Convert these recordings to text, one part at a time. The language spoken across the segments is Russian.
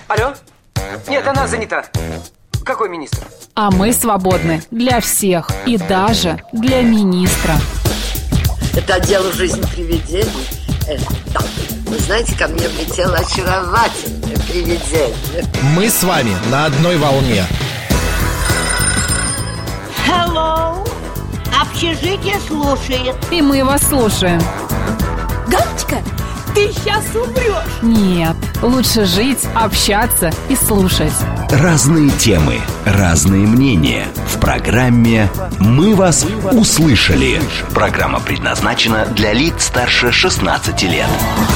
Алло? Нет, она занята. Какой министр? А мы свободны для всех и даже для министра. Это отдел «Жизнь привидений». Да. Вы знаете, ко мне влетело очаровательное привидение. Мы с вами на одной волне. Hello. Общежитие слушает. И мы вас слушаем. Галочка, ты сейчас умрешь. Нет, лучше жить, общаться и слушать. Разные темы, разные мнения. В программе «Мы вас услышали». Программа предназначена для лиц старше 16 лет.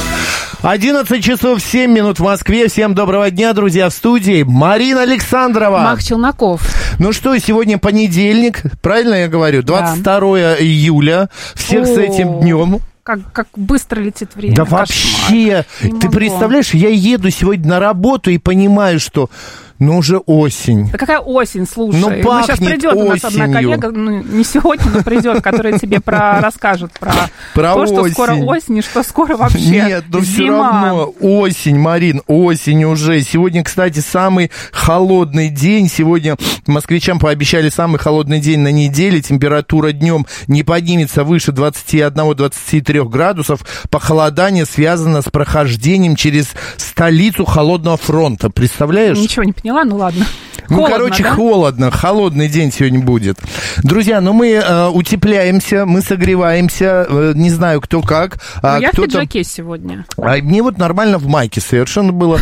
11 часов 7 минут в Москве. Всем доброго дня, друзья, в студии Марина Александрова. Мак Челноков. Ну что, сегодня понедельник, правильно я говорю? 22 июля. Всех с этим днем. Как быстро летит время. Да вообще, ты представляешь, я еду сегодня на работу и понимаю, что уже осень. Да какая осень, слушай. Пахнет сейчас придет у нас одна коллега, не сегодня, но придет, которая тебе расскажет про то, что осень. Скоро осень и что скоро вообще Нет, но все равно осень, Марин, осень уже. Сегодня, кстати, самый холодный день. Сегодня москвичам пообещали самый холодный день на неделе. Температура днем не поднимется выше 21-23 градусов. Похолодание связано с прохождением через столицу холодного фронта. Представляешь? Ничего не поняла, ну ладно. Холодно, да? Холодно. Холодный день сегодня будет. Друзья, мы утепляемся, мы согреваемся. Не знаю, кто как. Я в пиджаке сегодня. Мне нормально в майке совершенно было.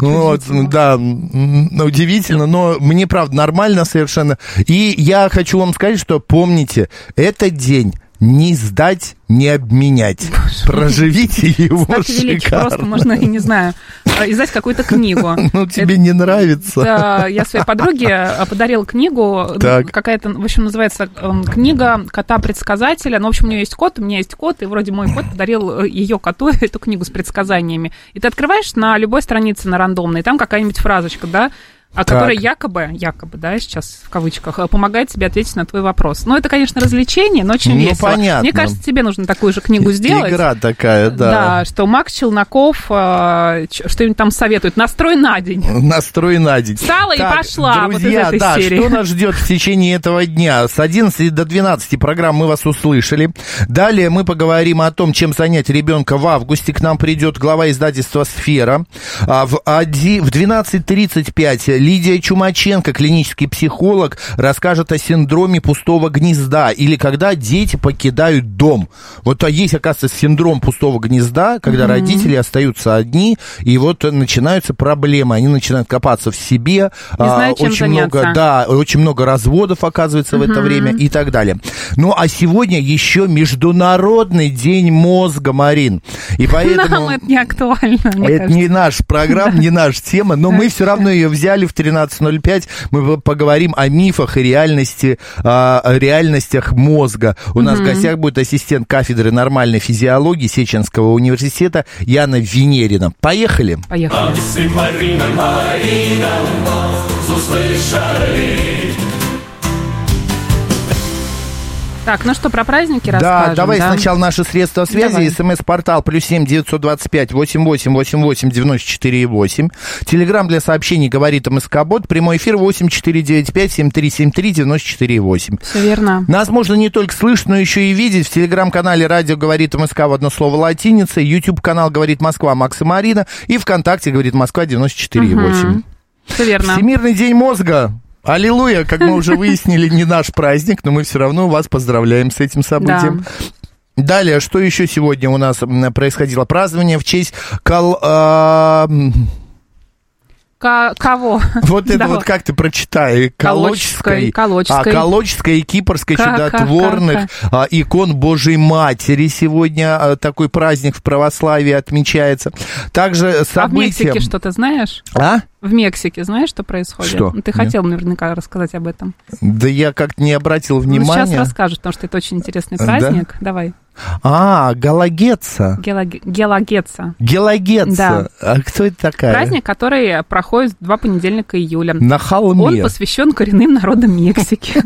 Да, удивительно, но мне, правда, нормально совершенно. И я хочу вам сказать, что помните, этот день не сдать, не обменять. Проживите его шикарно. Просто можно, я не знаю, издать какую-то книгу. Тебе не нравится. Да, я своей подруге подарила книгу, какая-то, в общем, называется книга кота-предсказателя. Ну, в общем, у нее есть кот, у меня есть кот, и вроде мой кот подарил ее коту эту книгу с предсказаниями. И ты открываешь на любой странице на рандомной, там какая-нибудь фразочка, да, которая якобы, да, сейчас в кавычках, помогает тебе ответить на твой вопрос. Ну, это, конечно, развлечение, но очень весело. Понятно. Мне кажется, тебе нужно такую же книгу сделать. Игра такая, да. Да, что Макс Челноков что-нибудь там советует. Настрой на день. Настрой на день. Встала и пошла. Друзья, вот из этой серии. Что нас ждет в течение этого дня? С 11 до 12 программ «Мы вас услышали». Далее мы поговорим о том, чем занять ребенка в августе. К нам придет глава издательства «Сфера». В 12:35 Лидия Чумаченко, клинический психолог, расскажет о синдроме пустого гнезда, или когда дети покидают дом. Вот есть, оказывается, синдром пустого гнезда, когда родители остаются одни, и вот начинаются проблемы. Они начинают копаться в себе. Не знаю, чем заняться. Очень много разводов, оказывается, в это время и так далее. Ну, а сегодня еще Международный день мозга, Марин. И поэтому... Нам это не актуально, мне Это кажется. не наш программ, не наша тема, но мы все равно ее взяли в 13:05. Мы поговорим о мифах и реальностях мозга. У нас в гостях будет ассистент кафедры нормальной физиологии Сеченского университета Яна Венерина. Поехали? Поехали. Так, ну что, про праздники расскажем? Давай сначала наши средства связи. СМС-портал +7 925 88 88 94,8. Телеграм для сообщений говорит МСК-бот. Прямой эфир 8495 7373 94,8. Все верно. Нас можно не только слышать, но еще и видеть. В телеграм-канале «Радио говорит МСК» в одно слово латиница. YouTube-канал «Говорит Москва» Макс и Марина. И ВКонтакте «Говорит Москва» 94,8. Все верно. Всемирный день мозга. Аллилуйя, как мы уже выяснили, не наш праздник, но мы все равно вас поздравляем с этим событием. Да. Далее, что еще сегодня у нас происходило? Празднование в честь Кого? Вот это вот как ты прочитай. Колодческой и Кипрской чудотворных икон Божьей Матери. Сегодня такой праздник в православии отмечается. Также события... А в Мексике что-то знаешь? В Мексике знаешь, что происходит? Что? Ты хотел наверняка рассказать об этом. Да я как-то не обратил внимания. Сейчас расскажешь, потому что это очень интересный праздник. Да? Давай. Галагетса. Гелагетса. Да. А кто это такая? Праздник, который проходит 2 понедельника июля. На холме. Он посвящен коренным народам Мексики.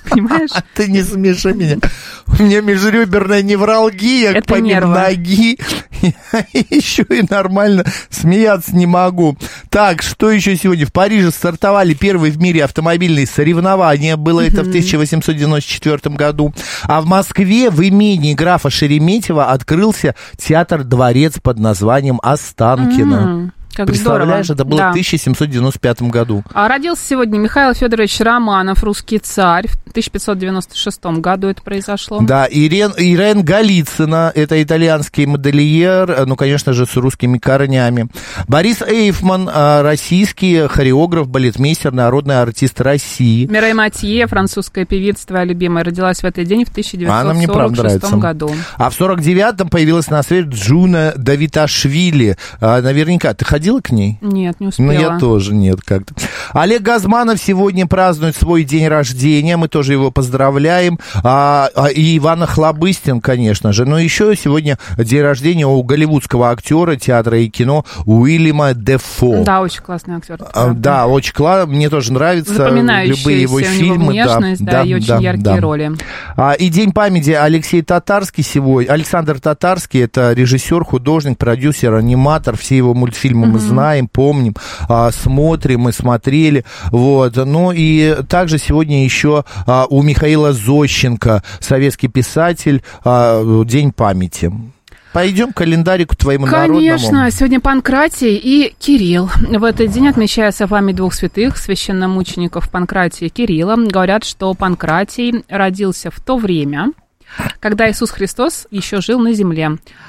Понимаешь? Ты не смеши меня. У меня межреберная невралгия, помимо ноги. Еще и нормально смеяться не могу. Так, что еще сегодня? В Париже стартовали первые в мире автомобильные соревнования. Было это в 1894 году. А в Москве в имении графа Шереметьева открылся театр-дворец под названием Останкино. Как представляешь, здорово. Это было в 1795 году. А родился сегодня Михаил Федорович Романов, русский царь. В 1596 году это произошло. Да, Ирен Голицына, это итальянский модельер, ну, конечно же, с русскими корнями. Борис Эйфман, российский хореограф, балетмейстер, народный артист России. Мирей Матье, французская певица, твоя любимая, родилась в этот день в 1946 году. А в 49-м появилась на свет Джуна Давиташвили. Наверняка, ты ходила к ней? Нет, не успела. Ну, я тоже нет как-то. Олег Газманов сегодня празднует свой день рождения, мы тоже его поздравляем. И Иван Охлобыстин, конечно же. Но еще сегодня день рождения у голливудского актера театра и кино Уильяма Дефо. Да, очень классный актер. Да, очень классный, мне тоже нравится. Любые его фильмы. Внешность, да, и очень яркие роли. И день памяти Алексей Татарский сегодня. Александр Татарский, это режиссер, художник, продюсер, аниматор, все его мультфильмы мы знаем, помним, смотрим и смотрели. Вот. Ну и также сегодня еще у Михаила Зощенко, советский писатель, день памяти. Пойдем к календарику твоему народному. Конечно, сегодня Панкратий и Кирилл. В этот день отмечается память двух святых, священномучеников Панкратия и Кирилла. Говорят, что Панкратий родился в то время, когда Иисус Христос еще жил на земле.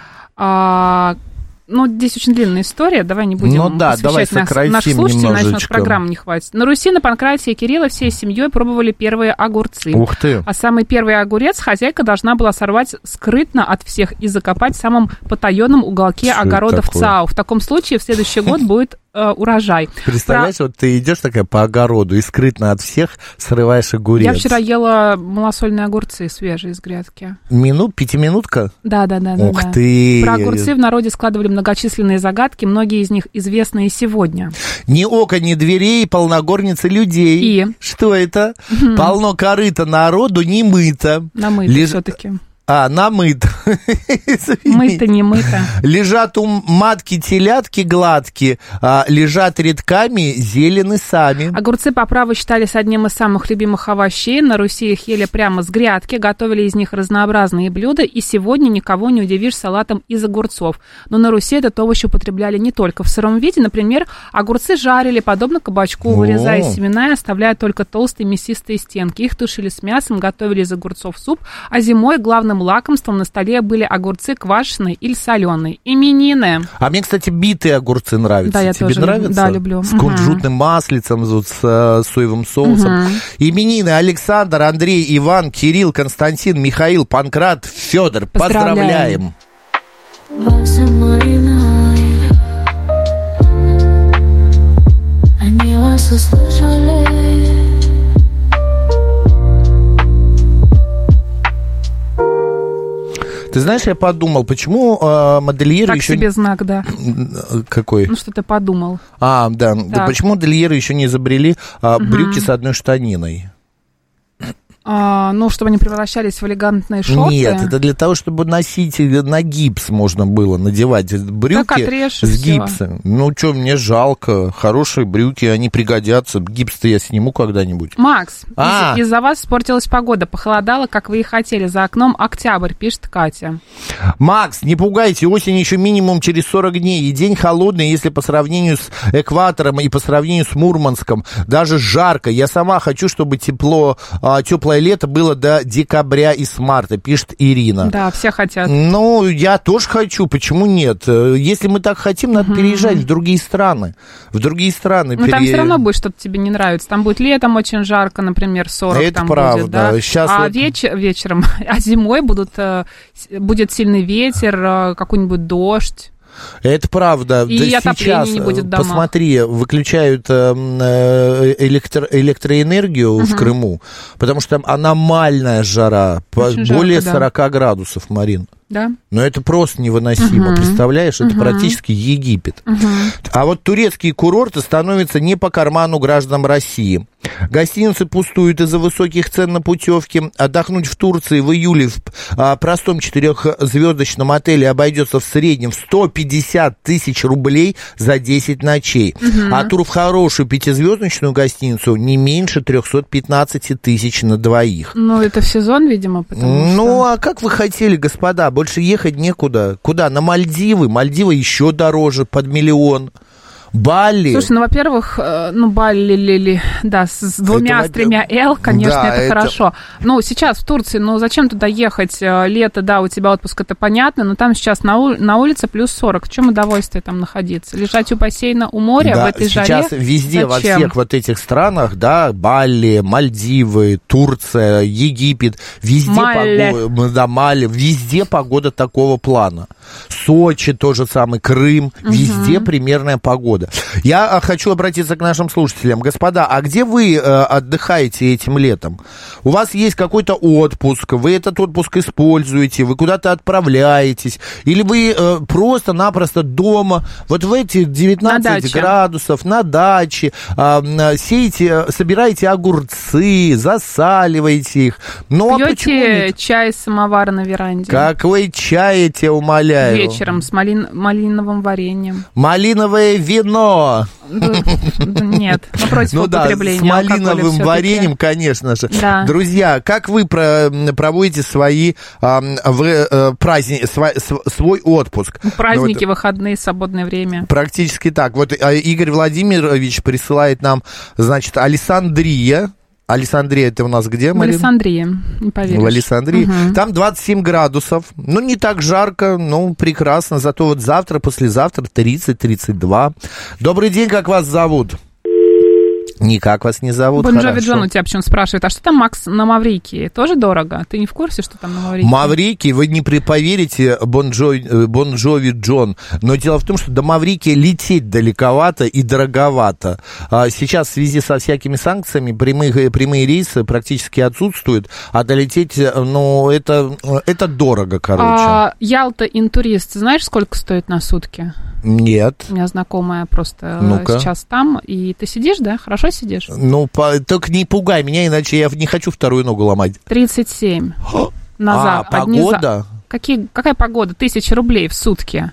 Ну, здесь очень длинная история, давай не будем посвящать наших слушателей, иначе у нас программы не хватит. На Руси на Панкратия и Кирилла всей семьей пробовали первые огурцы. Ух ты! А самый первый огурец хозяйка должна была сорвать скрытно от всех и закопать в самом потаенном уголке огородов ЦАУ. В таком случае в следующий год будет урожай. Представляешь, вот ты идешь такая по огороду и скрытно от всех срываешь огурец. Я вчера ела малосольные огурцы свежие из грядки. Пятиминутка? Да. Ух ты! Про огурцы в народе складывали многочисленные загадки, многие из них известны и сегодня. Ни ока, ни дверей, полногорницы людей. И? Что это? Полно корыта народу, не мыто. Намыто все-таки. Намыто. Мыто, не мыто. Лежат у матки телятки гладкие, лежат рядками, зелены сами. Огурцы по праву считались одним из самых любимых овощей. На Руси их ели прямо с грядки, готовили из них разнообразные блюда, и сегодня никого не удивишь салатом из огурцов. Но на Руси этот овощ употребляли не только в сыром виде. Например, огурцы жарили, подобно кабачку, вырезая семена и оставляя только толстые мясистые стенки. Их тушили с мясом, готовили из огурцов суп, а зимой главным лакомством на столе были огурцы квашеные или соленые. Именины. А мне, кстати, битые огурцы нравятся. Да, я Тебе тоже нравятся? Да, люблю. С кунжутным маслицем, с соевым соусом. Именины Александр, Андрей, Иван, Кирилл, Константин, Михаил, Панкрат, Федор. Поздравляем. Они вас услышали. Ты знаешь, я подумал, почему модельеры как еще... себе знак, да. Какой? Ну, что ты подумал. Да. Почему модельеры еще не изобрели брюки с одной штаниной? Чтобы они превращались в элегантные шорты. Нет, это для того, чтобы носить на гипс можно было надевать брюки с гипсом. Ну, что, мне жалко. Хорошие брюки, они пригодятся. Гипс-то я сниму когда-нибудь. Макс, из-за вас испортилась погода. Похолодало, как вы и хотели. За окном октябрь, пишет Катя. Макс, не пугайте, осень еще минимум через 40 дней. И день холодный, если по сравнению с экватором и по сравнению с Мурманском. Даже жарко. Я сама хочу, чтобы теплое лето было до декабря и с марта, пишет Ирина. Да, все хотят. Ну, я тоже хочу, почему нет? Если мы так хотим, надо переезжать в другие страны. В другие страны. Ну, там все равно будет что-то тебе не нравится. Там будет летом очень жарко, например, 40 это там правда. Будет, да? Сейчас вечером, зимой будет сильный ветер, какой-нибудь дождь. Это правда. И да, отопления не будет в домах. Посмотри, выключают электроэнергию в Крыму, потому что там аномальная жара, более 40 градусов, Марин. Да. Но это просто невыносимо, представляешь? Это практически Египет. А вот турецкие курорты становятся не по карману гражданам России. Гостиницы пустуют из-за высоких цен на путевки. Отдохнуть в Турции в июле в простом 4-звездочном отеле обойдется в среднем в 150 тысяч рублей за 10 ночей. А тур в хорошую 5-звездочную гостиницу не меньше 315 тысяч на двоих. Ну, это в сезон, видимо, потому что... Ну, а как вы хотели, господа? Больше ехать некуда. Куда? На Мальдивы. Мальдивы еще дороже, под 1 миллион. Бали. Слушай, ну, во-первых, Бали, да, с 2-3 «Л», конечно, да, это хорошо. Ну, сейчас в Турции, ну, зачем туда ехать? Лето, да, у тебя отпуск, это понятно, но там сейчас на улице плюс 40. В чем удовольствие там находиться? Лежать у бассейна, у моря, да, в этой жаре? Сейчас везде, зачем? Во всех вот этих странах, да, Бали, Мальдивы, Турция, Египет, везде Мали, везде погода такого плана. Сочи, то же самое, Крым, везде примерная погода. Я хочу обратиться к нашим слушателям. Господа, а где вы отдыхаете этим летом? У вас есть какой-то отпуск, вы этот отпуск используете, вы куда-то отправляетесь, или вы просто-напросто дома, вот в эти 19 градусов, на даче, сеете, собираете огурцы, засаливаете их. Ну, пьете чай из самовара на веранде? Какой чай, я тебя умоляю? Вечером с малиновым вареньем. Малиновое вино. Нет, против употребления. С малиновым вареньем, конечно же. Да. Друзья, как вы проводите свои праздники, свой отпуск? Праздники, выходные, свободное время. Практически так. Вот Игорь Владимирович присылает нам, значит, Александрия. Александрия, это у нас где, Марина? В Александрии, не поверишь. В Александрии. Там 27 градусов. Ну, не так жарко, ну, прекрасно. Зато вот завтра, послезавтра 30-32. Добрый день, как вас зовут? Никак вас не зовут. Бон Джови Джон у тебя почему спрашивает, а что там, Макс, на Маврикии? Тоже дорого? Ты не в курсе, что там на Маврикии? Маврикий, вы не поверите, Бон Джови Джон, но дело в том, что до Маврикии лететь далековато и дороговато. Сейчас в связи со всякими санкциями прямые рейсы практически отсутствуют, а долететь, ну, это дорого, короче. Ялта Интурист, знаешь, сколько стоит на сутки? Нет. У меня знакомая просто сейчас там, и ты сидишь, да? Хорошо сидишь? Ну, только не пугай меня, иначе я не хочу вторую ногу ломать. 37. Погода? Какая погода? 1000 рублей в сутки.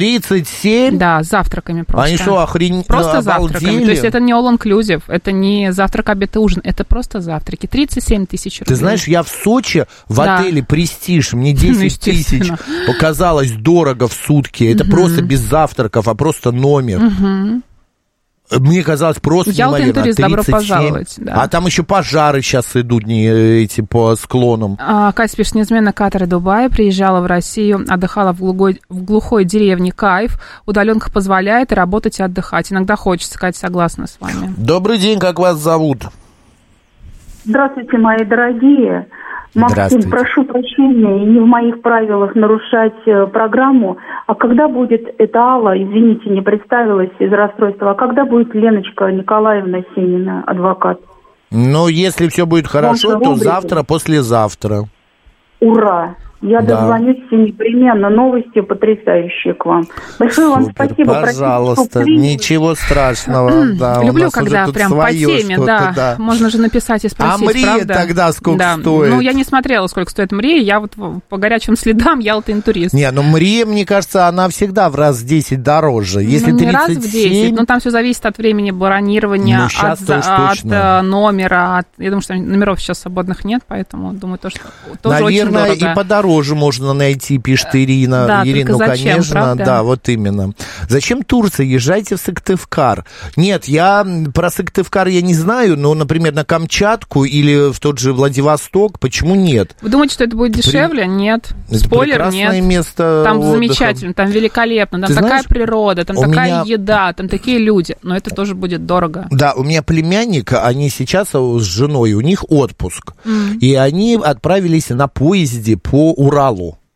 37? Да, с завтраками просто. Они что, Просто завтраками. То есть это не all-inclusive, это не завтрак, обед и ужин, это просто завтраки. 37 тысяч рублей. Ты знаешь, я в Сочи в отеле «Престиж», мне 10 тысяч показалось дорого в сутки. Это просто без завтраков, а просто номер. Мне казалось просто неимоверно. 37. Добро пожаловать. Да. А там еще пожары сейчас идут по склонам. Катя пишет, неизменно Катар и Дубай. Приезжала в Россию, отдыхала в глухой деревне. Кайф. Удаленка позволяет и работать, и отдыхать. Иногда хочется, Катя, согласна с вами. Добрый день, как вас зовут? Здравствуйте, мои дорогие. Максим, прошу прощения, не в моих правилах нарушать программу. А когда будет эта Алла, извините, не представилась из расстройства, а когда будет Леночка Николаевна Сенина, адвокат? Ну, если все будет хорошо, то завтра, послезавтра. Ура! Я дозвонюсь все непременно. Новости потрясающие к вам. Большое вам спасибо. Пожалуйста, ничего страшного. Люблю, когда прям по теме, да. Можно же написать и спросить, а Мрия тогда сколько стоит? Ну, я не смотрела, сколько стоит Мрия. Я вот по горячим следам Ялта Интурист. Не, ну Мрия, мне кажется, она всегда в раз в 10 дороже. Если не 37... раз в 10, но там все зависит от времени бронирования, от номера. Я думаю, что номеров сейчас свободных нет, поэтому думаю, тоже очень дорого. Наверное, и подороже можно найти, пишет Ирина. Да, Ирина, зачем, конечно, правда? Да, вот именно. Зачем Турция? Езжайте в Сыктывкар. Нет, я про Сыктывкар я не знаю, но, например, на Камчатку или в тот же Владивосток, почему нет? Вы думаете, что это будет дешевле? Нет. Это Спойлер, нет. Место там отдыха. Замечательно, там великолепно, там такая природа, там такая еда, там такие люди, но это тоже будет дорого. Да, у меня племянник, они сейчас с женой, у них отпуск, и они отправились на поезде по Уралу.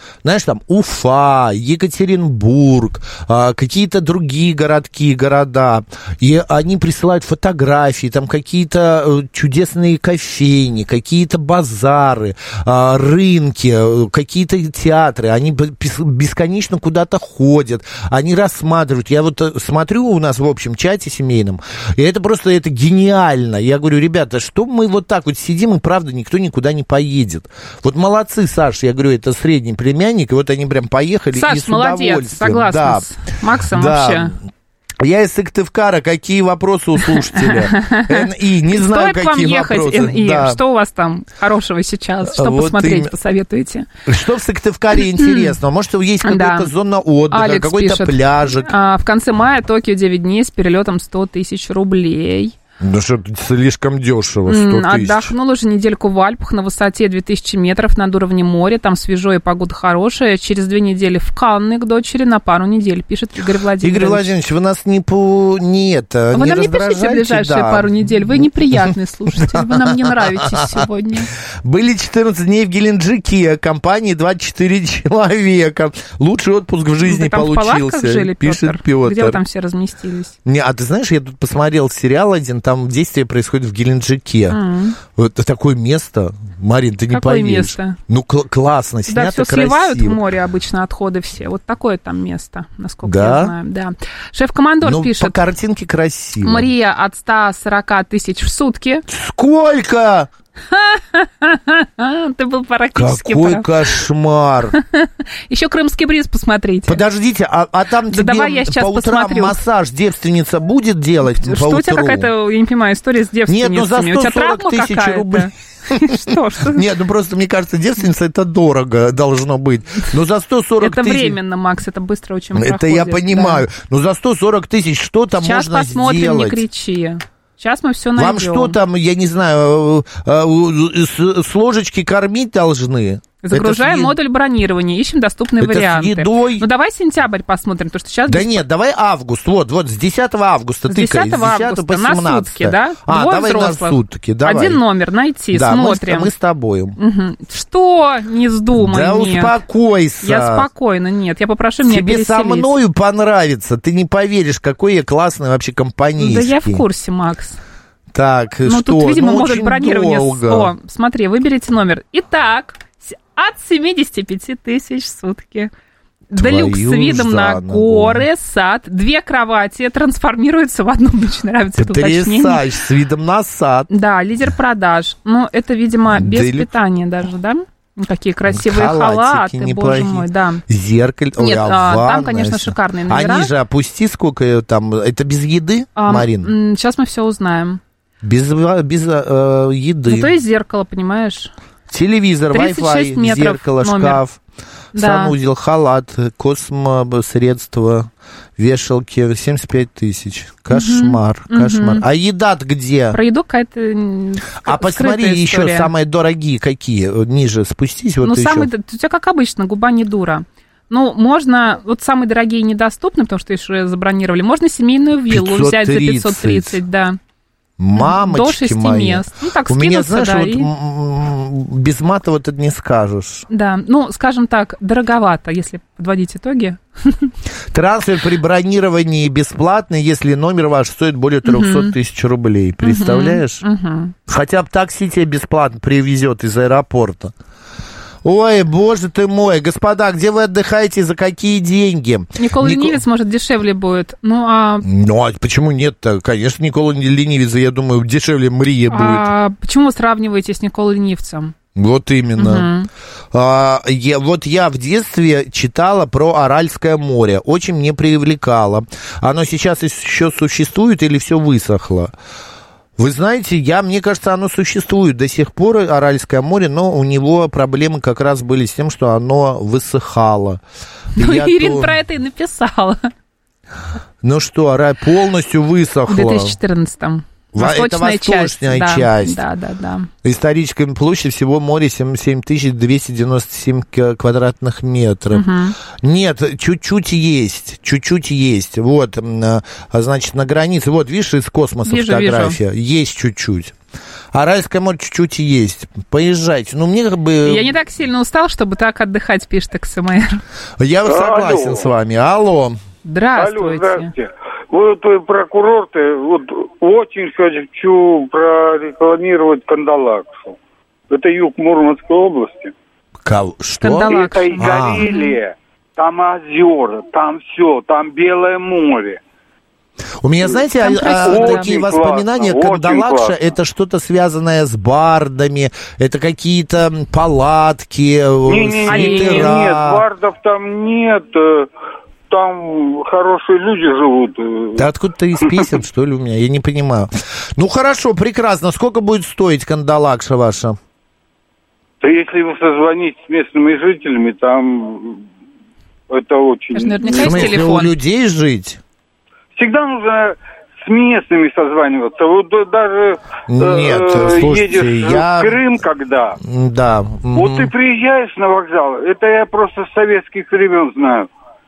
знаешь, там Уфа, Екатеринбург, какие-то другие городки, города, и они присылают фотографии, там какие-то чудесные кофейни, какие-то базары, рынки, какие-то театры, они бесконечно куда-то ходят, они рассматривают. Я вот смотрю у нас в общем чате семейном, и это гениально. Я говорю, ребята, что мы вот так вот сидим, и правда никто никуда не поедет. Вот молодцы, Саш, я говорю, это средний племянник, и вот они прям поехали, Саш, и с удовольствием. молодец, согласна с Максом вообще. Я из Сыктывкара. Какие вопросы у слушателя? НИ, не знаю, какие вопросы. Стоит вам ехать, НИ? Да. Что у вас там хорошего сейчас? Что вот посмотреть, посоветуете? Что в Сыктывкаре интересно? Может, есть какая-то зона отдыха, какой-то пляжик? В конце мая Токио 9 дней с перелетом 100 тысяч рублей. Ну что, слишком дешево, 100 тысяч. Отдохнул уже недельку в Альпах на высоте 2000 метров над уровнем моря. Там свежо и погода хорошая. Через 2 недели в Канны к дочери на пару недель, пишет Игорь Владимирович. Игорь Владимирович, вы нас не Вы нам не пишите в ближайшие пару недель. Вы неприятный слушатель. Вы нам не нравитесь сегодня. Были 14 дней в Геленджике. Компании 24 человека. Лучший отпуск в жизни получился. Там в палатках жили, пишет Петр. Где вы там все разместились? А ты знаешь, я тут посмотрел сериал один, там действие происходит в Геленджике. Вот такое место. Марин, ты не поверишь. Какое место? Ну, классно, снято, красиво. Да, все сливают в море обычно отходы все. Вот такое там место, насколько я знаю. Да. Шеф-командор пишет. По картинке красиво. Мария, от 140 тысяч в сутки. Сколько? Ты был практически Какой прав. Кошмар. Еще «Крымский бриз» посмотрите. Подождите, а там тебе по утрам массаж девственница будет делать? Что у тебя какая-то, я не понимаю, история с девственницами? Нет, ну за 140 тысяч рублей. Что? Нет, ну просто, мне кажется, девственница это дорого должно быть. Но за 140 тысяч... Это временно, Макс, это быстро очень проходит. Это я понимаю. Но за 140 тысяч что там можно сделать? Сейчас посмотрим, не кричи. Сейчас мы все найдем. Вам что там, я не знаю, с ложечки кормить должны? Загружаем модуль бронирования, ищем доступные варианты. С едой. Ну, давай сентябрь посмотрим, потому что сейчас... Да нет, давай август, вот, с 10 августа тыкай, с 10 августа по 17. На сутки, да? Давай взрослых. На сутки, давай. Один номер найти, да, смотрим. Мы с тобой. Угу. Что? Не вздумай, да нет. Успокойся. Я спокойно, нет, я попрошу меня переселить. Тебе со мною понравится, ты не поверишь, какой я классный вообще компанейский. Да я в курсе, Макс. Так, ну, что? Тут, видимо, модуль очень бронирования. долго. О, смотри, выберите номер. Итак, от 75 тысяч в сутки. Делюкс с видом на горы, сад, 2 кровати трансформируются в одну. Мне очень нравится это уточнение. Потрясающе, с видом на сад. Да, лидер продаж. Ну, это, видимо, без питания даже, да? Какие красивые халаты, боже мой, да. Зеркало. Нет, там, конечно, шикарные номера. Они же, опусти, сколько там, это без еды, Марин? Сейчас мы все узнаем. Без еды. Ну, то есть зеркало, понимаешь? Телевизор, Wi-Fi, зеркало, номер. Шкаф, санузел, халат, космосредства, вешалки, 75 тысяч. Кошмар, кошмар. А еда-то где? Про еду какая-то А посмотри еще самые дорогие какие. Ниже спустись. Вот ну, еще. У тебя, как обычно, губа не дура. Ну, можно, вот самые дорогие недоступны, потому что их уже забронировали. Можно семейную виллу 530. Взять за 530, да. Мамочки до 6 мои. Мест. Ну, так, у меня, знаешь, да, вот без мата вот это не скажешь. Да, ну, скажем так, дороговато, если подводить итоги. Трансфер при бронировании бесплатный, если номер ваш стоит более 300 тысяч рублей. Представляешь? Хотя бы такси тебе бесплатно привезет из аэропорта. Ой, боже ты мой, господа, где вы отдыхаете, за какие деньги? Никола Ленивец, может, дешевле будет. Ну, а почему нет-то? Конечно, Никола Ленивец, я думаю, дешевле Мрия будет. Почему вы сравниваете с Николой Ленивцем? Вот именно. Вот я в детстве читала про Аральское море. Очень мне привлекало. Оно сейчас еще существует или все высохло? Вы знаете, мне кажется, оно существует до сих пор, Аральское море, но у него проблемы как раз были с тем, что оно высыхало. Ну, Ирина про это и написала. Ну что, полностью высохло. В 2014-м. Восточная часть. Да. Историческая площадь всего море 7297 квадратных метров. Нет, чуть-чуть есть. Вот, значит, на границе, вот, видишь, из космоса фотография. Вижу. Есть чуть-чуть. Аральское море чуть-чуть есть. Поезжайте. Ну, мне как бы... Я не так сильно устал, чтобы так отдыхать, пишет ХМР. Я согласен с вами. Алло. Здравствуйте. Алло, здравствуйте. Вот про курорты, вот очень хочу прорекламировать Кандалакшу. Это юг Мурманской области. Что? Кандалакша. Это и Карелия, там озера, там все, там Белое море. У меня, знаете, такие воспоминания, Кандалакша, это что-то связанное с бардами, это какие-то палатки, свитера. Нет, бардов там нет. Там хорошие люди живут. Да откуда-то из песен, что ли, у меня? Я не понимаю. Ну, хорошо, прекрасно. Сколько будет стоить Кандалакша ваша? Да если вы созвонитесь с местными жителями, там это очень... Наверняка в смысле, у людей жить? Всегда нужно с местными созваниваться. Вот даже слушайте, едешь в Крым, когда... Да. Вот ты приезжаешь на вокзал, это я просто с советских времен знаю.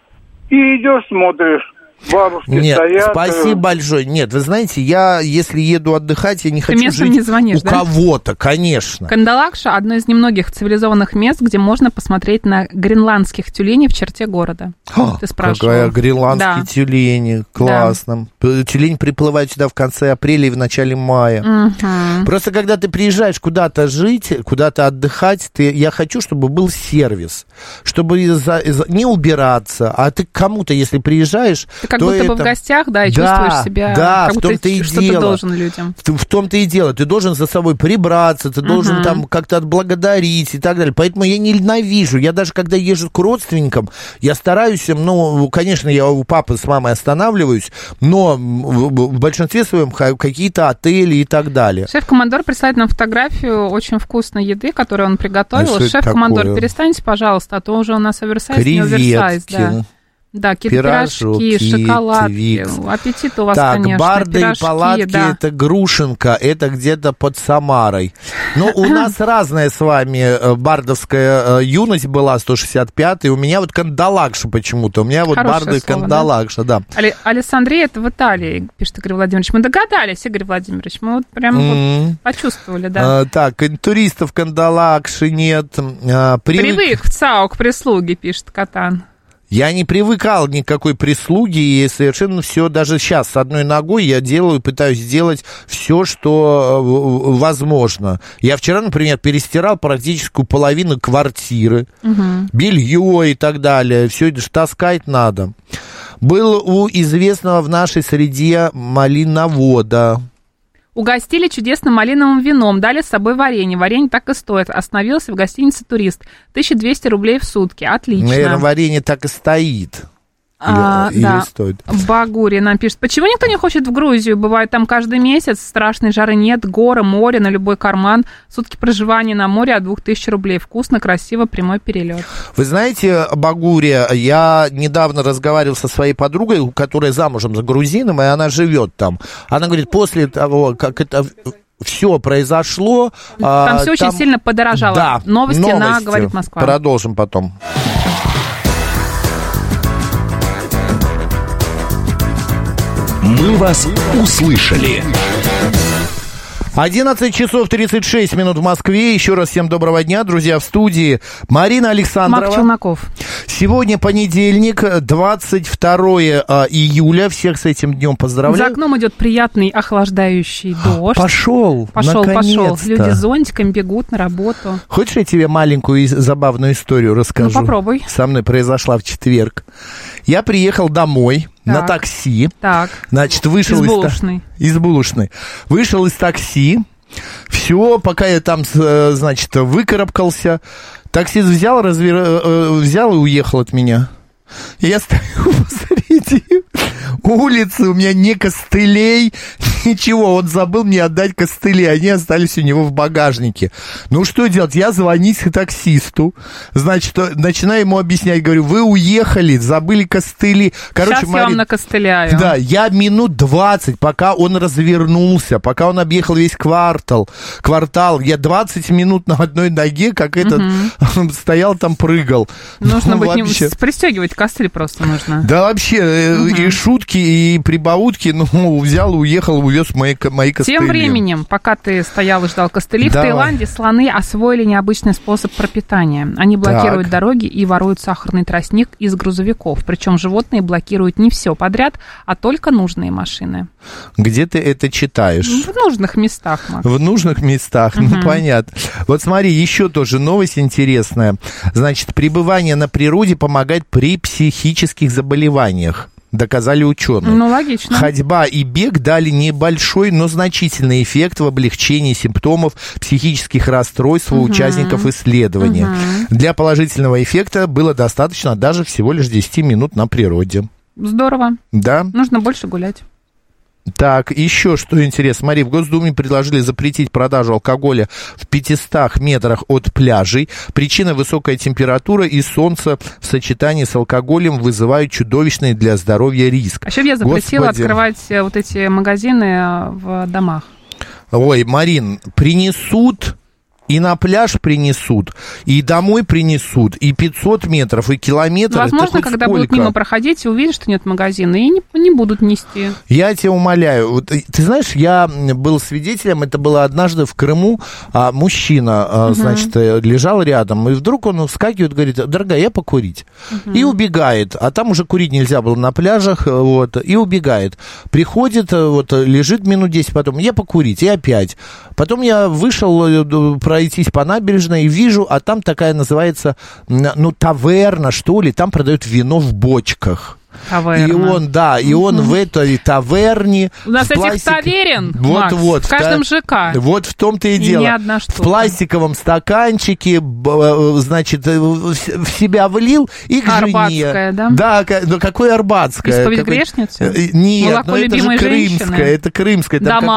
И идешь, смотришь, бабушки стоят. Нет, спасибо большое. Нет, вы знаете, я, если еду отдыхать, я не хочу жить не звонишь, у кого-то, конечно. Кандалакша – одно из немногих цивилизованных мест, где можно посмотреть на гренландских тюленей в черте города. Ты спрашивал. Какая гренландские тюлени, классно. Да. Тюлень приплывает сюда в конце апреля и в начале мая. Просто когда ты приезжаешь куда-то жить, куда-то отдыхать, я хочу, чтобы был сервис, чтобы не убираться, а ты к кому-то, если приезжаешь... Как будто бы в гостях, и чувствуешь себя, как будто что-то должен людям. В том-то и дело. Ты должен за собой прибраться, ты должен там как-то отблагодарить и так далее. Поэтому я ненавижу. Я даже когда езжу к родственникам, я стараюсь, конечно, я у папы с мамой останавливаюсь, но в большинстве своем какие-то отели и так далее. Шеф-командор присылает нам фотографию очень вкусной еды, которую он приготовил. Шеф-командор, перестаньте, пожалуйста, а то уже у нас оверсайз, не оверсайз. Да, какие-то пирожки, шоколадки. Аппетит у вас, конечно. Барды и палатки, это Грушинка, это где-то под Самарой. Но у нас разная с вами бардовская юность была, 165-й. У меня вот Кандалакша почему-то. У меня вот барды Кандалакша, да. Александрия, это в Италии, пишет Игорь Владимирович. Мы догадались, Игорь Владимирович, мы вот прям вот почувствовали, да. Так, туристов Кандалакши нет. Привык в ЦАО к прислуге, пишет Катан. Я не привыкал ни к какой прислуге, и совершенно все, даже сейчас с одной ногой я пытаюсь сделать все, что возможно. Я вчера, например, перестирал практически половину квартиры, белье и так далее, все это таскать надо. Был у известного в нашей среде малиновода. Угостили чудесным малиновым вином, дали с собой варенье. Варенье так и стоит. Остановился в гостинице «Турист». 1200 рублей в сутки. Отлично. Наверное, варенье так и стоит. Или стоит. Багури нам пишет, почему никто не хочет в Грузию? Бывает там каждый месяц, страшной жары нет, горы, море на любой карман, сутки проживания на море от 2000 рублей. Вкусно, красиво, прямой перелет. Вы знаете, Багурия, я недавно разговаривал со своей подругой, которая замужем за грузином, и она живет там. Она говорит, после того, как это... все произошло... Там все очень сильно подорожало. Да, новости на «Говорит Москва». Продолжим потом. Мы вас услышали. 11 часов 36 минут в Москве. Еще раз всем доброго дня, друзья, в студии Марина Александрова. Марк Челноков. Сегодня понедельник, 22 июля. Всех с этим днем поздравляю. За окном идет приятный охлаждающий дождь. Пошел. Люди с зонтиками бегут на работу. Хочешь, я тебе маленькую забавную историю расскажу? Ну, попробуй. Со мной произошла в четверг. Я приехал домой на такси. Так. Значит, вышел из Булушной. Вышел из такси. Все, пока я там, значит, выкарабкался. Таксист взял и уехал от меня. Я стою посреди улицы, у меня ни костылей, Ничего, он забыл мне отдать костыли, они остались у него в багажнике. Ну, что делать? Я звонить таксисту, значит, начинаю ему объяснять, говорю, вы уехали, забыли костыли. Короче, сейчас я вам накостыляю. Да, я минут 20, пока он развернулся, пока он объехал весь квартал, я 20 минут на одной ноге, как этот, стоял там, прыгал. Нужно быть вообще... пристегивать костыль просто нужно. Да, вообще, и шутки, и прибаутки, ну, взял, уехал, увез мои костыли. Тем временем, пока ты стоял и ждал костыли, в Таиланде слоны освоили необычный способ пропитания. Они блокируют дороги и воруют сахарный тростник из грузовиков. Причем животные блокируют не все подряд, а только нужные машины. Где ты это читаешь? В нужных местах, Макс. В нужных местах, ну, понятно. Вот смотри, еще тоже новость интересная. Значит, пребывание на природе помогает при психических заболеваниях. Доказали ученые. Ну, логично. Ходьба и бег дали небольшой, но значительный эффект в облегчении симптомов психических расстройств у участников исследования. Для положительного эффекта было достаточно даже всего лишь 10 минут на природе. Здорово. Да. Нужно больше гулять. Так, еще что интересно. Смотри, в Госдуме предложили запретить продажу алкоголя в 500 метрах от пляжей. Причина — высокая температура и солнце в сочетании с алкоголем вызывают чудовищный для здоровья риск. А еще я запретила открывать вот эти магазины в домах. Ой, Марин, принесут... И на пляж принесут, и домой принесут, и 500 метров, и километр. Возможно, когда будут мимо проходить, увидят, что нет магазина, и не будут нести. Я тебя умоляю. Вот, ты знаешь, я был свидетелем, это было однажды в Крыму, мужчина, значит, лежал рядом, и вдруг он вскакивает, говорит, дорогая, я покурить. И убегает. А там уже курить нельзя было на пляжах, вот, и убегает. Приходит, вот, лежит минут 10, потом, я покурить, и опять. Потом я вышел пройтись по набережной и вижу, а там такая называется, ну, таверна, что ли, там продают вино в бочках. Таверна. И он, да, и он в этой таверне... У нас этих таверен, Макс, в каждом ЖК. Вот в том-то и дело. Не одна штука. В пластиковом стаканчике, значит, в себя влил и к жене. Арбатская, да? Да, ну какое арбатское? Исповедь грешницы? Нет, но это же крымское, это крымское.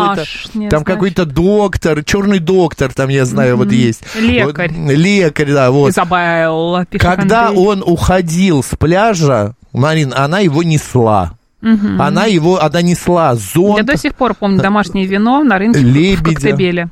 Там какой-то доктор, черный доктор, там, я знаю, вот есть. Лекарь. Вот, лекарь, да, вот. Изабелла. Когда он уходил с пляжа, Марин, она его несла. Она несла зонт. Я до сих пор помню домашнее вино на рынке в Коктебеле.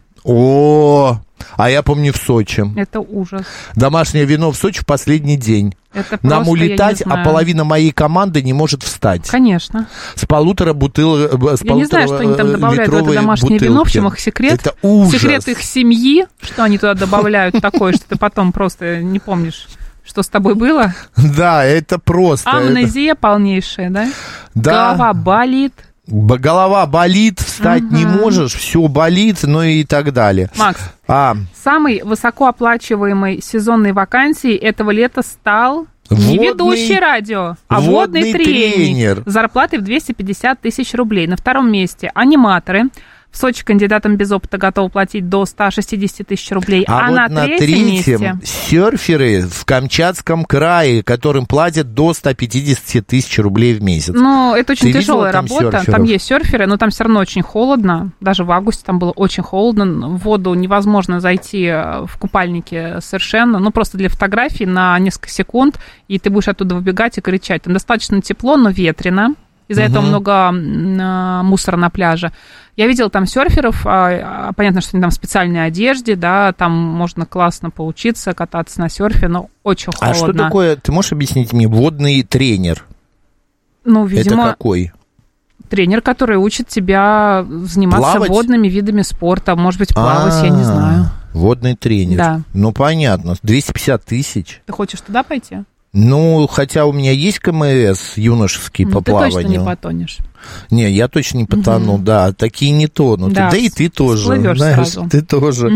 О, а я помню в Сочи. Это ужас. Домашнее вино в Сочи в последний день. Это нам улетать, а половина моей команды не может встать. Конечно. С полутора бутылок. Я не знаю, что они там добавляют в это домашнее вино, в чем их секрет. Это ужас. Секрет их семьи, что они туда добавляют такое, что ты потом просто не помнишь, что с тобой было. Да, это просто. Амнезия полнейшая, да? Да. Голова болит. Голова болит, встать не можешь, все болит, ну и так далее. Макс, самой высокооплачиваемой сезонной вакансией этого лета стал не ведущий радио, а водный тренер. С зарплатой в 250 тысяч рублей. На втором месте аниматоры. В Сочи кандидатам без опыта готовы платить до 160 тысяч рублей. А вот на третьем месте серферы в Камчатском крае, которым платят до 150 тысяч рублей в месяц. Ну, это очень тяжелая работа. Там есть серферы, но там все равно очень холодно. Даже в августе там было очень холодно. В воду невозможно зайти в купальнике совершенно. Ну, просто для фотографий на несколько секунд, и ты будешь оттуда выбегать и кричать. Там достаточно тепло, но ветрено. Из-за этого много мусора на пляже. Я видела там серферов, понятно, что они там в специальной одежде, да, там можно классно поучиться, кататься на серфе, но очень холодно. А что такое, ты можешь объяснить мне, водный тренер? Ну, видимо... Это какой? Тренер, который учит тебя заниматься водными видами спорта, может быть, плавать, я не знаю. Водный тренер. Да. Ну, понятно, 250 тысяч. Ты хочешь туда пойти? Ну, хотя у меня есть КМС юношеский по плаванию. Ты точно не потонешь. Не, я точно не потону, да, такие не тонут. Да, и ты тоже, знаешь, сразу. Ты тоже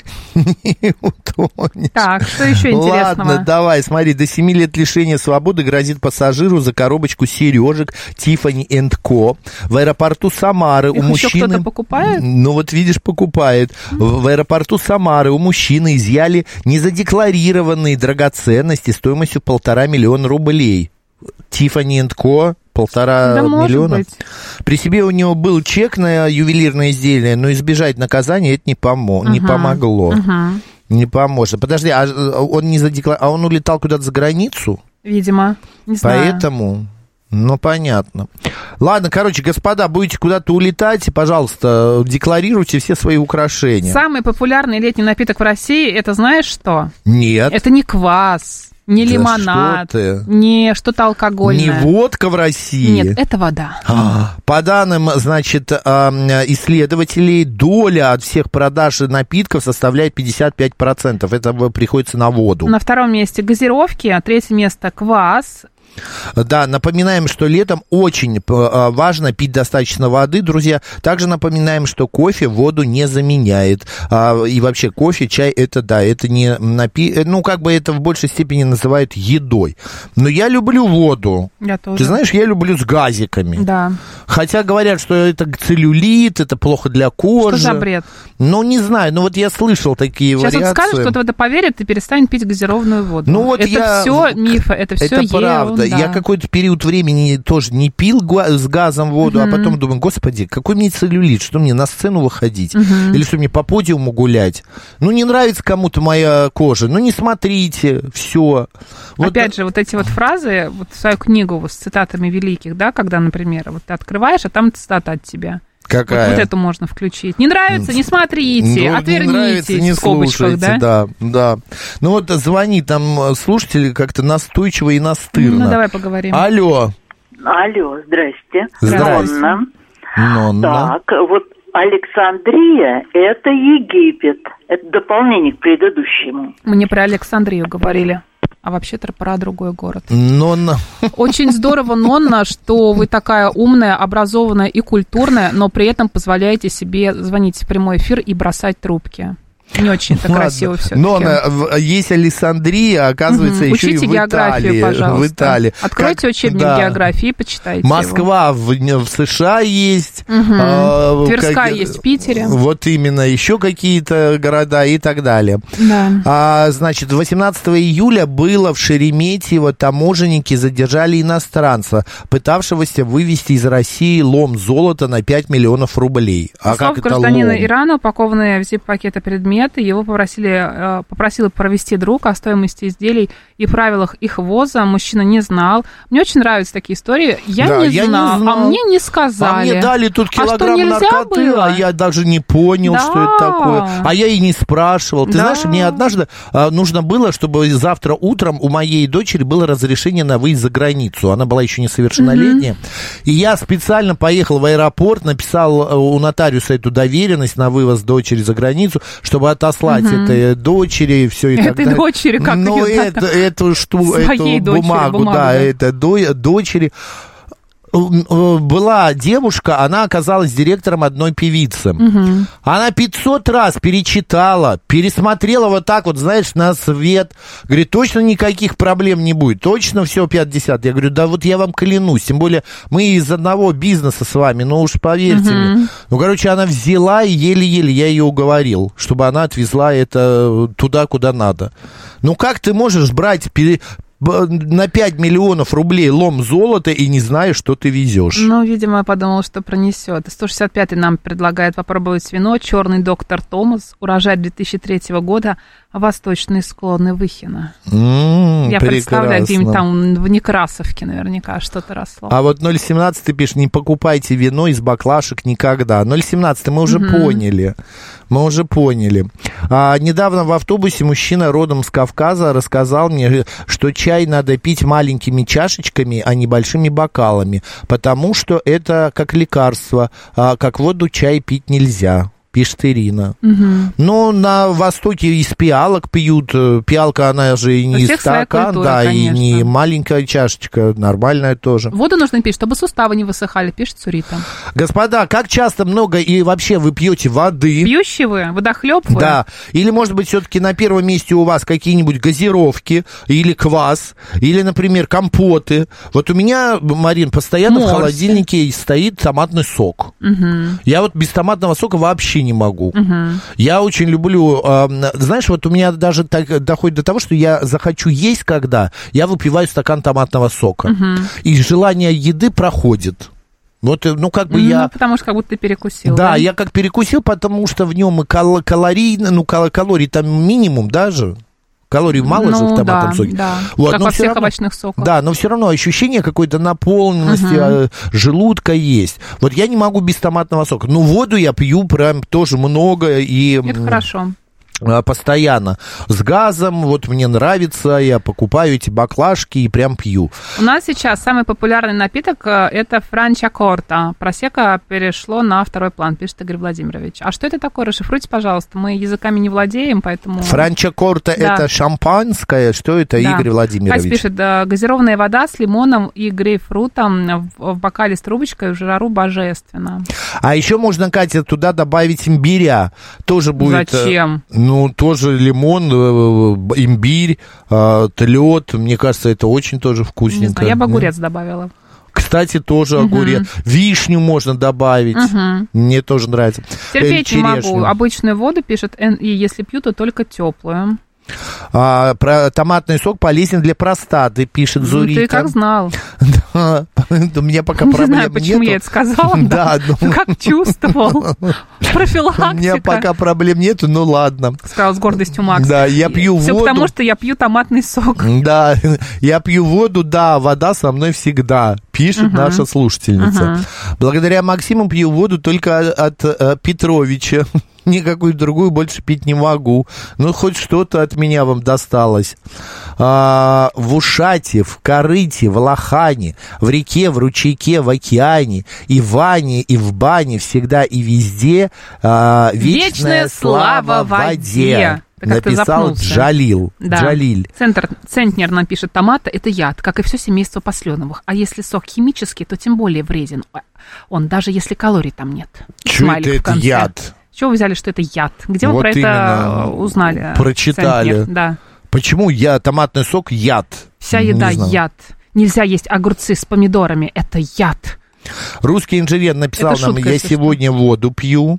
не утонешь. Так, что еще интересного? Ладно, давай, смотри, до 7 лет лишения свободы грозит пассажиру за коробочку сережек Tiffany & Co. В аэропорту Самары у мужчины... Еще кто-то покупает? Ну, вот видишь, покупает. В аэропорту Самары у мужчины изъяли незадекларированные драгоценности стоимостью 1,5 миллиона рублей. Tiffany & Co. 1,5 миллиона. Быть. При себе у него был чек на ювелирное изделие, но избежать наказания это не помогло. Не поможет. Подожди, а он не задекларировал, а он улетал куда-то за границу? Видимо, не знаю. Поэтому, ну, понятно. Ладно, короче, господа, будете куда-то улетать, пожалуйста, декларируйте все свои украшения. Самый популярный летний напиток в России, это знаешь что? Нет. Это не квас, не лимонад, не что-то алкогольное. Не водка в России. Нет, это вода. По данным, значит, исследователей, доля от всех продаж напитков составляет 55%. Это приходится на воду. На втором месте газировки, а третье место квас. Да, напоминаем, что летом очень важно пить достаточно воды, друзья. Также напоминаем, что кофе воду не заменяет. И вообще кофе, чай, это да, это не ну, как бы это в большей степени называют едой. Но я люблю воду. Я тоже. Ты знаешь, я люблю с газиками. Да. Хотя говорят, что это целлюлит, это плохо для кожи. Что за бред? Ну, не знаю, но вот я слышал такие вариации. Сейчас вот скажешь, кто-то в это поверит и перестанет пить газированную воду. Ну, вот это все мифы, это все ерунда. Правда. Я какой-то период времени тоже не пил с газом воду, а потом думаю, господи, какой мне целлюлит, что мне на сцену выходить? Или что мне по подиуму гулять? Ну, не нравится кому-то моя кожа, ну, не смотрите, все. Вот. Опять же, вот эти вот фразы, вот в свою книгу с цитатами великих, да, когда, например, вот ты открываешь, а там цитата от тебя. Какая? Вот эту можно включить. Не нравится, не смотрите, ну, отвернитесь. Не нравится, не слушайте, да. Ну вот звонит там слушатели как-то настойчиво и настырно. Ну, давай поговорим. Алло. Алло, здрасте. Здрасте. Нонна. Так, вот Александрия – это Египет. Это дополнение к предыдущему. Мы не про Александрию говорили. А вообще-то про другой город. Нонна. Очень здорово, Нонна, что вы такая умная, образованная и культурная, но при этом позволяете себе звонить в прямой эфир и бросать трубки. Не очень-то красиво все. Но есть Александрия, оказывается, еще учите и в географию, Италии. Пожалуйста. В Италии. Откройте учебник географии и почитайте Москва его. В США есть. Тверская есть в Питере. Вот именно, еще какие-то города и так далее. Да. Значит, 18 июля было в Шереметьево таможенники задержали иностранца, пытавшегося вывезти из России лом золота на 5 миллионов рублей. А как это гражданина лом? Ирана, упакованные в зип-пакеты предметы, его попросил провести друг о стоимости изделий и правилах их ввоза. Мужчина не знал. Мне очень нравятся такие истории. Я не знал, а мне не сказали. А мне дали тут килограмм наркоты, а я даже не понял, что это такое. А я и не спрашивал. Ты знаешь, мне однажды нужно было, чтобы завтра утром у моей дочери было разрешение на выезд за границу. Она была еще несовершеннолетняя. И я специально поехал в аэропорт, написал у нотариуса эту доверенность на вывоз дочери за границу, чтобы отослать этой дочери, все и так далее. Этой дочери, как но эту бумагу, да, это дочери. Была девушка, она оказалась директором одной певицы. Она 500 раз перечитала, пересмотрела вот так вот, знаешь, на свет. Говорит, точно никаких проблем не будет, точно все 50. Я говорю, да вот я вам клянусь, тем более мы из одного бизнеса с вами, ну уж поверьте мне. Ну, короче, она взяла и еле-еле я ее уговорил, чтобы она отвезла это туда, куда надо. Ну, как ты можешь брать на 5 миллионов рублей лом золота и не знаешь, что ты везешь? Ну, видимо, я подумала, что пронесет. 165-й нам предлагает попробовать вино «Черный доктор Томас», урожай 2003 года, восточные склоны Выхина. Я представляю, где-нибудь там в Некрасовке наверняка что-то росло. А вот 017 ты пишешь, не покупайте вино из баклашек никогда. 017 мы уже поняли. Мы уже поняли. Недавно в автобусе мужчина родом с Кавказа рассказал мне, что чай надо пить маленькими чашечками, а не большими бокалами, потому что это как лекарство, как воду чай пить нельзя. Пишет Ирина. Но на Востоке из пиалок пьют. Пиалка, она же и не стакан, культура, да, конечно. И не маленькая чашечка, нормальная тоже. Воду нужно пить, чтобы суставы не высыхали, пишет Сурита. Господа, как часто много и вообще вы пьете воды? Пьющие вы? Водохлеб вы? Да. Или, может быть, все-таки на первом месте у вас какие-нибудь газировки, или квас, или, например, компоты. Вот у меня, Марин, постоянно в холодильнике стоит томатный сок. Я вот без томатного сока вообще не могу. Я очень люблю... Знаешь, вот у меня даже доходит до того, что я захочу есть, когда я выпиваю стакан томатного сока. И желание еды проходит. Вот, ну, как бы я... потому что как будто ты перекусил. Да, я как перекусил, потому что в нем и калорий там минимум даже. Калорий мало же в томатном соке. Да, вот, как во всех овощных соках. Да, но все равно ощущение какой-то наполненности желудка есть. Вот я не могу без томатного сока. Но воду я пью прям тоже много. И... Это хорошо. Постоянно. С газом, вот мне нравится, я покупаю эти баклажки и прям пью. У нас сейчас самый популярный напиток – это франчакорта. Просека перешло на второй план, пишет Игорь Владимирович. А что это такое? Расшифруйте, пожалуйста. Мы языками не владеем, поэтому... Франчакорта это шампанское? Что это, Игорь Владимирович? Кать пишет, газированная вода с лимоном и грейпфрутом в бокале с трубочкой в жару божественно. А еще можно, Катя, туда добавить имбиря. Тоже будет... Зачем? Ну, тоже лимон, имбирь, лед. Мне кажется, это очень тоже вкусненько. Не знаю, я бы огурец добавила. Кстати, тоже огурец. Вишню можно добавить. Мне тоже нравится. Терпеть не могу. Обычную воду, пишет, и если пью, то только теплую. Про томатный сок полезен для простаты, пишет Зурита. Ты как знал. Да, у меня пока проблем нет. Не знаю, почему я это сказала. Да, как чувствовал. Профилактика. У меня пока проблем нету, ну ладно. Сказал с гордостью Макс. Да, я пью воду. Все потому, что я пью томатный сок. Да, я пью воду, да, вода со мной всегда, пишет наша слушательница. Благодаря Максиму пью воду только от Петровича. Никакую другую больше пить не могу. Ну, хоть что-то от меня вам досталось. В Ушате, в Корыте, в Лохане, в реке, в ручейке, в океане, и в ванне, и в бане, всегда и везде вечная слава в воде. Написал Джалил. Да. Джалиль. Центнер нам пишет, томаты – это яд, как и все семейство посленовых. А если сок химический, то тем более вреден. Он, даже если калорий там нет. Чё это яд? Чего вы взяли, что это яд? Где вы вот про это узнали? Прочитали. Центнер? Да. Почему томатный сок яд? Вся еда яд. Нельзя есть огурцы с помидорами. Это яд. Русский инженер написал нам, я сегодня воду пью.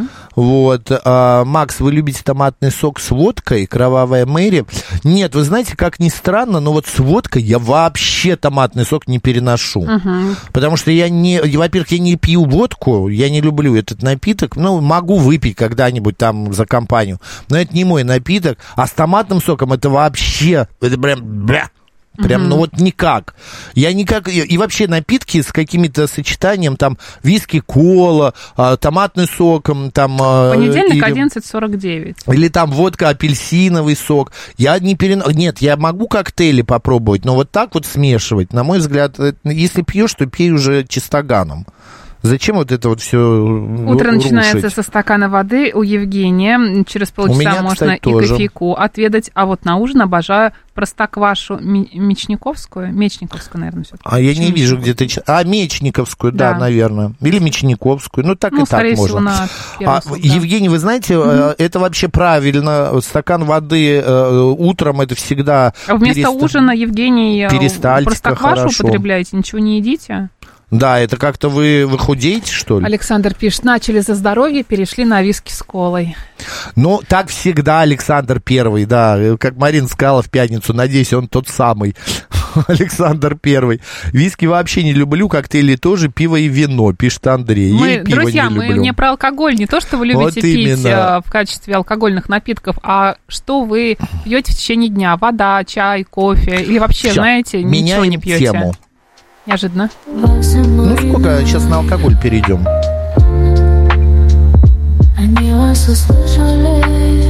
Вот. Макс, вы любите томатный сок с водкой? Кровавая Мэри? Нет, вы знаете, как ни странно, но вот с водкой я вообще томатный сок не переношу. Потому что во-первых, я не пью водку, я не люблю этот напиток. Ну, могу выпить когда-нибудь там за компанию, но это не мой напиток. А с томатным соком это вообще, это прям... Прям, ну вот никак. Я никак... И вообще напитки с какими-то сочетанием, там, виски, кола, томатный сок, там... Понедельник, 11:49. Или там водка, апельсиновый сок. Я не Нет, я могу коктейли попробовать, но вот так вот смешивать, на мой взгляд, если пьешь, то пей уже чистоганом. Зачем вот это вот все Утро рушить? Начинается со стакана воды у Евгения. Через полчаса можно и кофейку отведать. А вот на ужин обожаю простоквашу Мечниковскую. Мечниковскую, наверное, все-таки. А я не вижу, где ты... Мечниковскую, да, наверное. Или Мечниковскую. Ну, так и так можно. Евгений, вы знаете, это вообще правильно. Стакан воды утром, это всегда... Вместо ужина, Евгений, простоквашу употребляете, ничего не едите? Да, это как-то вы худеете, что ли? Александр пишет, начали за здоровье, перешли на виски с колой. Ну, так всегда Александр Первый, да. Как Марина сказала в пятницу, надеюсь, он тот самый Александр Первый. Виски вообще не люблю, коктейли тоже, пиво и вино, пишет Андрей. Друзья, мы не про алкоголь, не то, что вы любите пить в качестве алкогольных напитков, а что вы пьете в течение дня. Вода, чай, кофе или вообще, знаете, ничего не пьете. Тему. Неожиданно. Ну, сколько? Сейчас на алкоголь перейдем. Они вас услышали.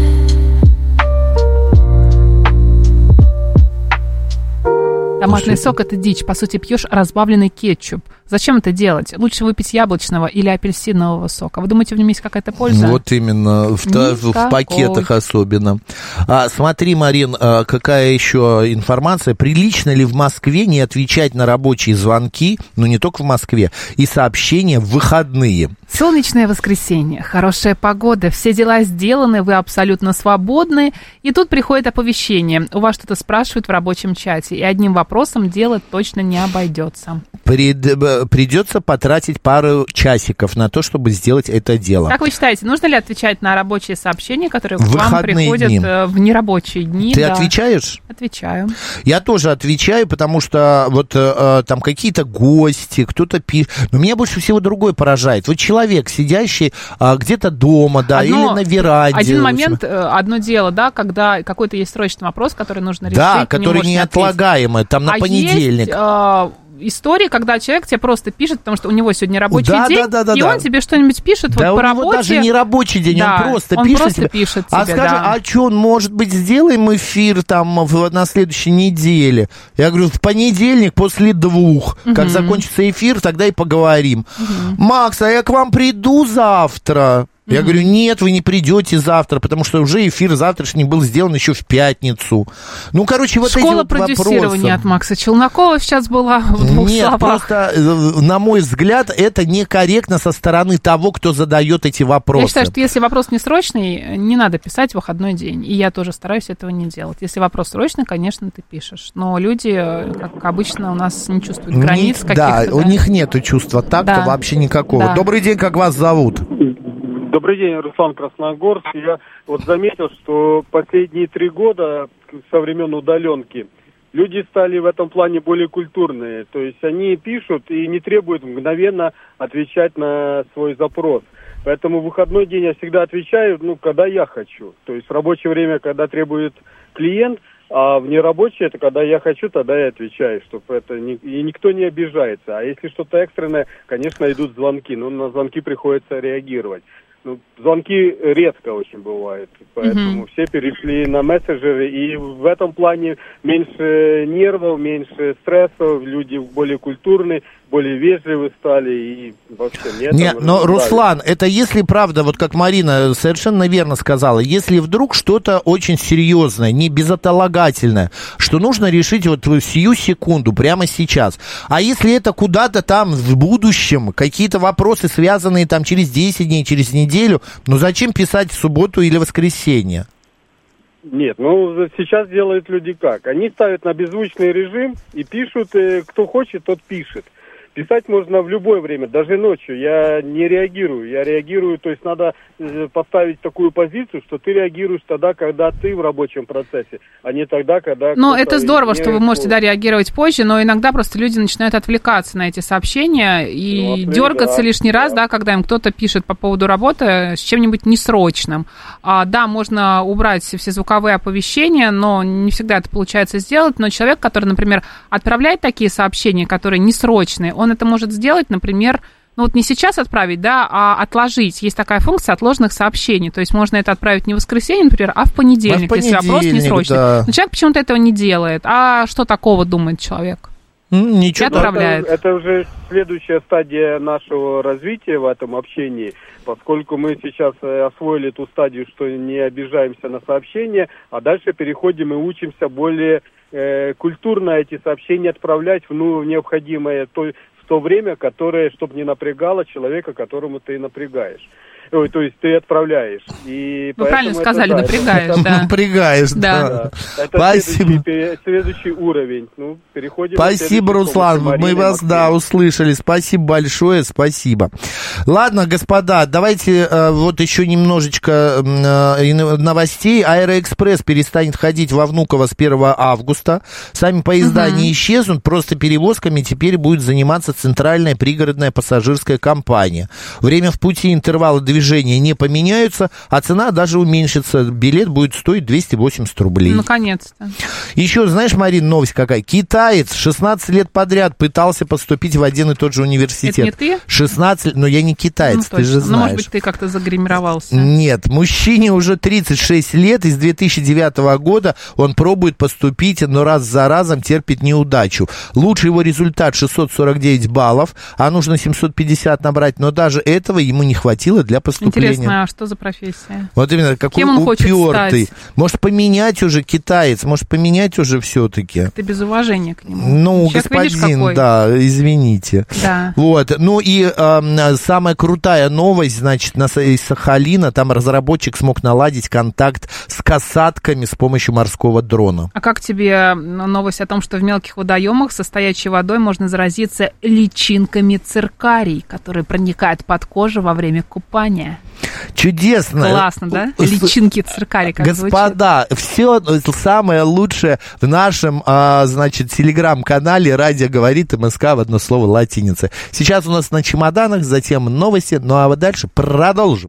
Томатный сок – это дичь. По сути, пьешь разбавленный кетчуп. Зачем это делать? Лучше выпить яблочного или апельсинового сока. Вы думаете, в нем есть какая-то польза? Вот именно, в пакетах особенно. Смотри, Марин, какая еще информация. Прилично ли в Москве не отвечать на рабочие звонки, ну не только в Москве, и сообщения в выходные? Солнечное воскресенье, хорошая погода, все дела сделаны, вы абсолютно свободны. И тут приходит оповещение. У вас что-то спрашивают в рабочем чате, и одним вопросом дело точно не обойдется. Придется потратить пару часиков на то, чтобы сделать это дело. Как вы считаете, нужно ли отвечать на рабочие сообщения, которые к вам приходят в нерабочие дни? Ты отвечаешь? Отвечаю. Я тоже отвечаю, потому что вот там какие-то гости, кто-то пишет. Но меня больше всего другое поражает. Вот человек, сидящий где-то дома, да, или на веранде. Один момент, одно дело, да, когда какой-то есть срочный вопрос, который нужно решить. Да, который неотлагаемый, там на понедельник. Есть истории, когда человек тебе просто пишет, потому что у него сегодня рабочий день, и он тебе что-нибудь пишет вот по работе. Да, у него даже не рабочий день, он просто пишет тебе. А скажи, а что, может быть, сделаем эфир там на следующей неделе? Я говорю, в понедельник после 2, как закончится эфир, тогда и поговорим. Макс, а я к вам приду завтра. Я говорю, нет, вы не придете завтра, потому что уже эфир завтрашний был сделан еще в пятницу. Ну, короче, вот Школа эти вот вопросы. Школа продюсирования от Макса Челнокова сейчас была в 2 словах. Нет, просто, на мой взгляд, это некорректно со стороны того, кто задает эти вопросы. Я считаю, что если вопрос не срочный, не надо писать в выходной день. И я тоже стараюсь этого не делать. Если вопрос срочный, конечно, ты пишешь. Но люди, как обычно, у нас не чувствуют границ каких-то. Да, у них нету чувства такта вообще никакого. Да. Добрый день, как вас зовут? Добрый день, Руслан Красногорск. Я вот заметил, что последние 3 года со времен удаленки люди стали в этом плане более культурные. То есть они пишут и не требуют мгновенно отвечать на свой запрос. Поэтому в выходной день я всегда отвечаю, когда я хочу. То есть в рабочее время, когда требует клиент, а в нерабочее, это когда я хочу, тогда я отвечаю, чтобы это и никто не обижается. А если что-то экстренное, конечно, идут звонки, но на звонки приходится реагировать. Звонки редко очень бывают, поэтому все перешли на мессенджеры, и в этом плане меньше нервов, меньше стрессов, люди более культурные, более вежливые стали, и вообще нет. Но, Руслан, это если правда, вот как Марина совершенно верно сказала, если вдруг что-то очень серьезное, не безотлагательное, что нужно решить вот в сию секунду, прямо сейчас, а если это куда-то там в будущем, какие-то вопросы, связанные там через 10 дней, через неделю, зачем писать в субботу или воскресенье? Нет, сейчас делают люди как? Они ставят на беззвучный режим и пишут, кто хочет, тот пишет. Писать можно в любое время, даже ночью. Я не реагирую. Я реагирую, то есть надо поставить такую позицию, что ты реагируешь тогда, когда ты в рабочем процессе, а не тогда, когда... Но это здорово, что вы можете реагировать позже, но иногда просто люди начинают отвлекаться на эти сообщения и дергаться лишний раз, когда им кто-то пишет по поводу работы с чем-нибудь несрочным. Да, можно убрать все звуковые оповещения, но не всегда это получается сделать. Но человек, который, например, отправляет такие сообщения, которые несрочные, он это может сделать, например, не сейчас отправить, а отложить. Есть такая функция отложенных сообщений. То есть можно это отправить не в воскресенье, например, а в понедельник, если вопрос несрочный. Да. Но человек почему-то этого не делает. А что такого думает человек? Ничего. Отправляет. Это уже следующая стадия нашего развития в этом общении, поскольку мы сейчас освоили ту стадию, что не обижаемся на сообщения, а дальше переходим и учимся более культурно эти сообщения отправлять в необходимое в то время, которое, чтобы не напрягало человека, которому ты напрягаешь. То есть ты отправляешь. И вы правильно сказали, напрягаешь, да. Напрягаешь, да. Это спасибо. Следующий уровень. Переходим. Спасибо, Руслан, мы вас, услышали. Спасибо большое, спасибо. Ладно, господа, давайте вот еще немножечко новостей. Аэроэкспресс перестанет ходить во Внуково с 1 августа. Сами поезда не исчезнут, просто перевозками теперь будет заниматься центральная пригородная пассажирская компания. Время в пути, интервалы движения не поменяются, а цена даже уменьшится. Билет будет стоить 280 рублей. Наконец-то. Еще, знаешь, Марин, новость какая? Китаец 16 лет подряд пытался поступить в один и тот же университет. Это не ты? 16, но я не китаец, ты же знаешь. Может быть, ты как-то загримировался. Нет, мужчине уже 36 лет, из 2009 года он пробует поступить, но раз за разом терпит неудачу. Лучший его результат 649 баллов, а нужно 750 набрать, но даже этого ему не хватило для поступление. Интересно, а что за профессия? Вот именно, какой кем он упертый. хочет стать? Может, поменять уже китаец, может, поменять уже все-таки. Ты без уважения к нему. Ну, человек, господин, видишь, да, извините. Да. Вот, ну и самая крутая новость, значит, из Сахалина, там разработчик смог наладить контакт с касатками с помощью морского дрона. А как тебе новость о том, что в мелких водоемах со стоячей водой можно заразиться личинками циркарий, которые проникают под кожу во время купания? Чудесно. Классно, да? Личинки циркарий, как Господа, звучит. Все самое лучшее в нашем, значит, телеграм-канале «Радио говорит МСК» в одно слово латиница. Сейчас у нас на чемоданах, затем новости, ну а вот дальше продолжим.